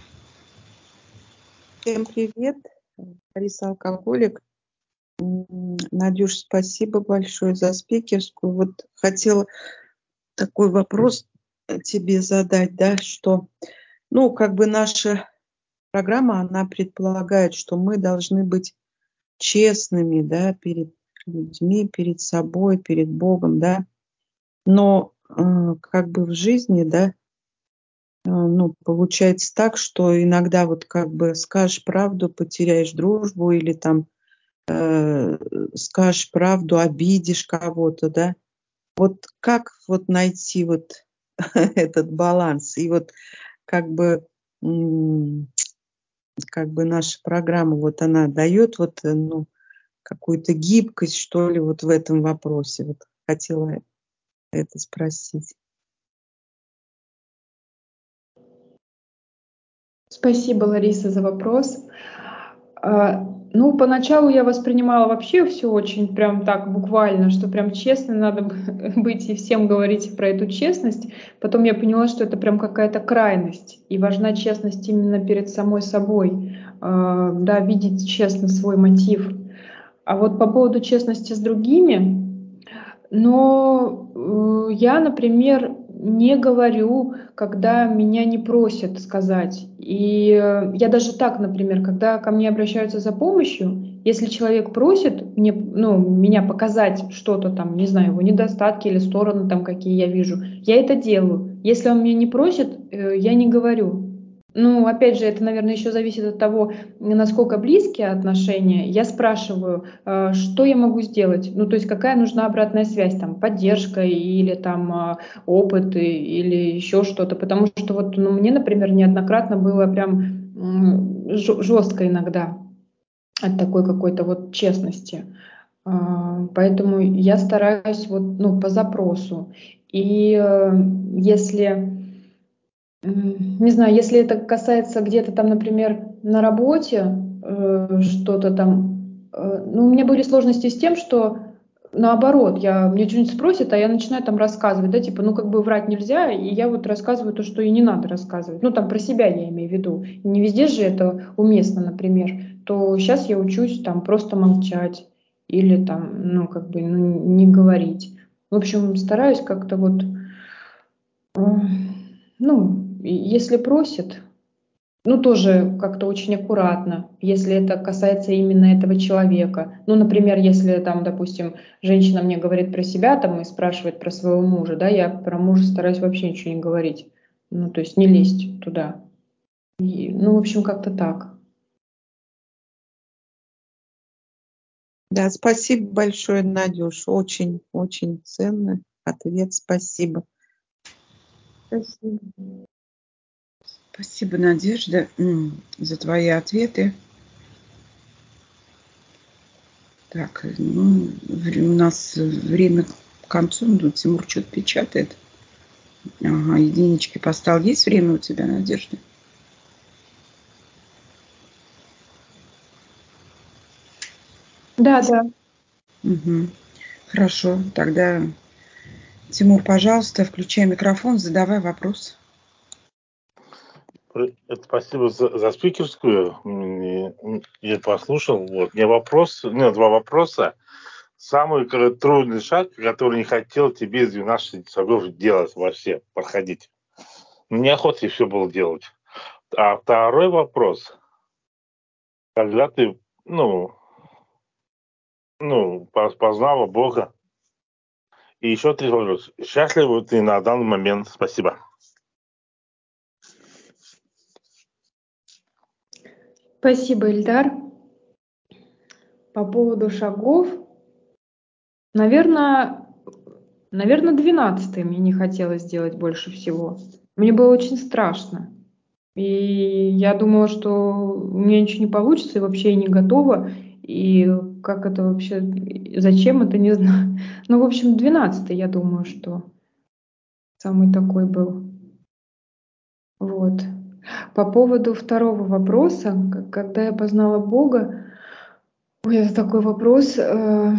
Всем привет, Лариса Алкоголик. Надюш, спасибо большое за спикерскую. Вот хотела такой вопрос тебе задать, да, что, ну, как бы наша программа, она предполагает, что мы должны быть честными, да, перед людьми, перед собой, перед Богом, да, но э, как бы в жизни, да, э, ну, получается так, что иногда вот как бы скажешь правду, потеряешь дружбу или там э, скажешь правду, обидишь кого-то, да. Вот как вот найти вот этот баланс? И вот как бы, м, как бы наша программа, вот она дает вот, э, ну, какую-то гибкость, что ли, вот в этом вопросе. Вот хотела это спросить. Спасибо, Лариса, за вопрос. А, Ну, поначалу я воспринимала вообще все очень прям так буквально, что прям честно надо быть и всем говорить про эту честность. Потом я поняла, что это прям какая-то крайность, и важна честность именно перед самой собой. А, Да, видеть честно свой мотив. А вот по поводу честности с другими, но э, я, например, не говорю, когда меня не просят сказать. И э, я даже так, например, когда ко мне обращаются за помощью, если человек просит мне, ну, меня показать что-то там, не знаю, его недостатки или стороны там, какие я вижу, я это делаю. Если он меня не просит, э, я не говорю. Ну, опять же, это, наверное, еще зависит от того, насколько близкие отношения. Я спрашиваю, э, что я могу сделать? Ну, то есть какая нужна обратная связь, там, поддержка или там э, опыт и- или еще что-то. Потому что вот, ну, мне, например, неоднократно было прям м, жё- жестко иногда от такой какой-то вот честности. А, Поэтому я стараюсь вот, ну, по запросу. И э, если М, Не знаю, если это касается где-то там, например, на работе, э, что-то там, э, ну, у меня были сложности с тем, что наоборот, я, мне что-нибудь спросят, а я начинаю там рассказывать, да, типа, ну, как бы врать нельзя, и я вот рассказываю то, что и не надо рассказывать. Ну, там про себя я имею в виду. Не везде же это уместно, например. То сейчас я учусь там просто молчать или там, ну, как бы, ну, не говорить. В общем, стараюсь как-то вот э, ну, и если просят, ну, тоже как-то очень аккуратно, если это касается именно этого человека. Ну, например, если там, допустим, женщина мне говорит про себя там и спрашивает про своего мужа, да, я про мужа стараюсь вообще ничего не говорить. Ну, то есть не лезть туда. И, ну, в общем, как-то так. Да, спасибо большое, Надюш. Очень, очень ценный ответ. Спасибо. Спасибо. Спасибо, Надежда, за твои ответы. Так, ну, у нас время к концу, ну, Тимур что-то печатает. Ага, единички поставил. Есть время у тебя, Надежда? Да, да. Угу. Хорошо, тогда, Тимур, пожалуйста, включай микрофон, задавай вопрос. Это спасибо за, за спикерскую. Я послушал. Вот. У меня вопрос, у меня два вопроса. Самый трудный шаг, который не хотел тебе из двенадцати шагов делать вообще, проходить. Неохота все было делать. А второй вопрос. Когда ты, ну, ну, познала Бога. И еще третий вопрос. Счастлива ты на данный момент? Спасибо. Спасибо, Ильдар. По поводу шагов, наверное, наверное, двенадцатый мне не хотелось делать больше всего. Мне было очень страшно. И я думала, что у меня ничего не получится, и вообще я не готова. И как это вообще, зачем это, не знаю. Ну, в общем, двенадцатый, я думаю, что самый такой был. Вот. По поводу второго вопроса, когда я познала Бога, ой, это такой вопрос. Э,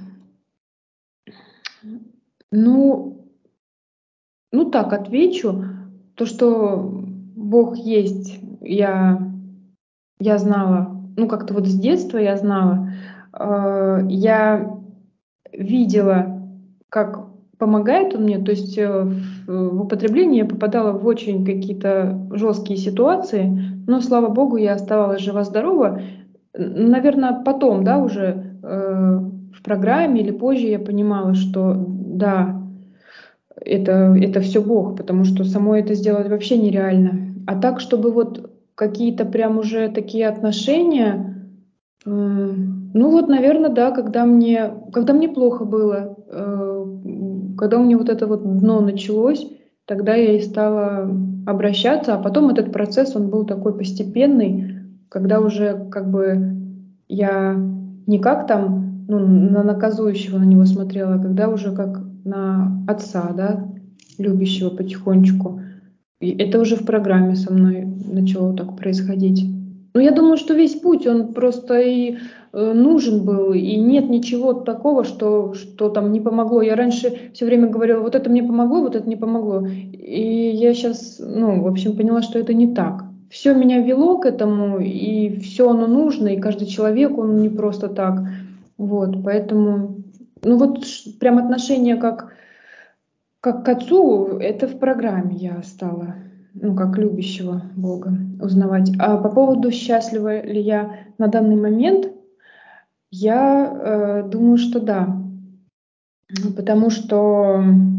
ну, ну так отвечу, то, что Бог есть, я, я знала, ну как-то вот с детства я знала, э, я видела, как помогает он мне, то есть э, в, в употреблении я попадала в очень какие-то жесткие ситуации, но, слава Богу, я оставалась жива-здорова. Наверное, потом, да, уже э, в программе или позже я понимала, что да, это, это все Бог, потому что самой это сделать вообще нереально. А так, чтобы вот какие-то прям уже такие отношения, ну вот, наверное, да, когда мне, когда мне плохо было, э, когда у меня вот это вот дно началось, тогда я и стала обращаться, а потом этот процесс, он был такой постепенный, когда уже как бы я не как там, ну, на наказующего на него смотрела, а когда уже как на отца, да, любящего потихонечку. И это уже в программе со мной начало так происходить. Ну, я думаю, что весь путь, он просто и э, нужен был, и нет ничего такого, что, что там не помогло. Я раньше все время говорила, вот это мне помогло, вот это не помогло. И я сейчас, ну, в общем, поняла, что это не так. Все меня вело к этому, и все оно нужно, и каждый человек, он не просто так. Вот, поэтому, ну вот ш- прям отношение как, как к отцу, это в программе я стала, ну, как любящего Бога узнавать. А по поводу, счастлива ли я на данный момент, я э, думаю, что да. Ну, потому что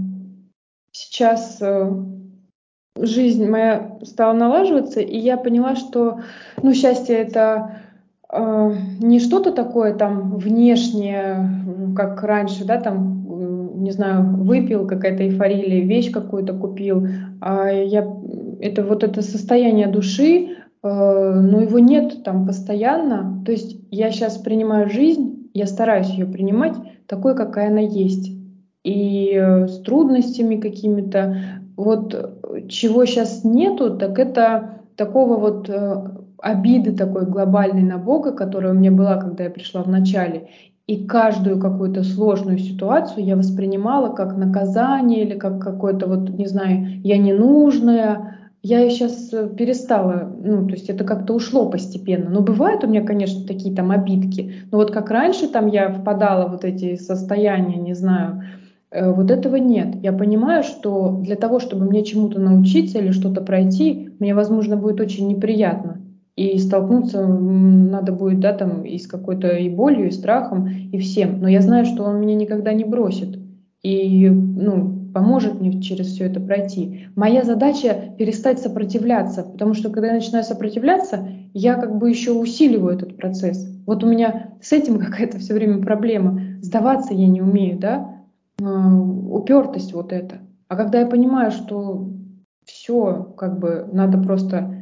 сейчас э, жизнь моя стала налаживаться, и я поняла, что, ну, счастье это э, не что-то такое там внешнее, как раньше, да, там, э, не знаю, выпил, какая-то эйфория или вещь какую-то купил, а я, это вот это состояние души, э, но его нет там постоянно, то есть я сейчас принимаю жизнь, я стараюсь ее принимать такой, какая она есть, и э, с трудностями какими-то, вот э, чего сейчас нету, так это такого вот э, обиды такой глобальной на Бога, которая у меня была, когда я пришла в начале. И каждую какую-то сложную ситуацию я воспринимала как наказание или как какое-то вот, не знаю, я ненужная. Я сейчас перестала, ну, то есть это как-то ушло постепенно. Но бывают у меня, конечно, такие там обидки. Но вот как раньше там я впадала в вот эти состояния, не знаю, Э, Вот этого нет. Я понимаю, что для того, чтобы мне чему-то научиться или что-то пройти, мне, возможно, будет очень неприятно. И столкнуться м, надо будет, да, там, и с какой-то и болью, и страхом, и всем. Но я знаю, что он меня никогда не бросит. И, ну, поможет мне через все это пройти. Моя задача перестать сопротивляться, потому что когда я начинаю сопротивляться, я как бы еще усиливаю этот процесс. Вот у меня с этим какая-то все время проблема. Сдаваться я не умею, да, а, упертость вот эта. А когда я понимаю, что все, как бы надо просто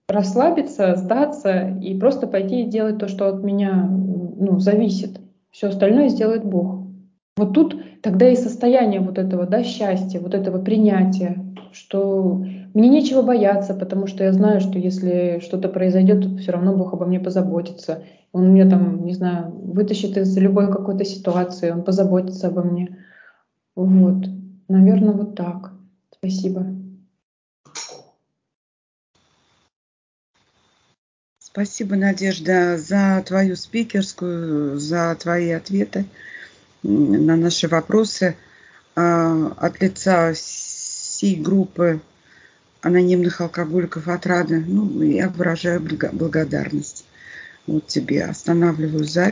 расслабиться, сдаться и просто пойти и делать то, что от меня ну, зависит. Все остальное сделает Бог. Вот тут тогда и состояние вот этого, да, счастья, вот этого принятия, что мне нечего бояться, потому что я знаю, что если что-то произойдет, все равно Бог обо мне позаботится. Он меня там, не знаю, вытащит из любой какой-то ситуации, Он позаботится обо мне. Вот, наверное, вот так. Спасибо. Спасибо, Надежда, за твою спикерскую, за твои ответы на наши вопросы. От лица всей группы анонимных алкоголиков «Отрада», ну, я выражаю благодарность вот тебе. Останавливаю запись.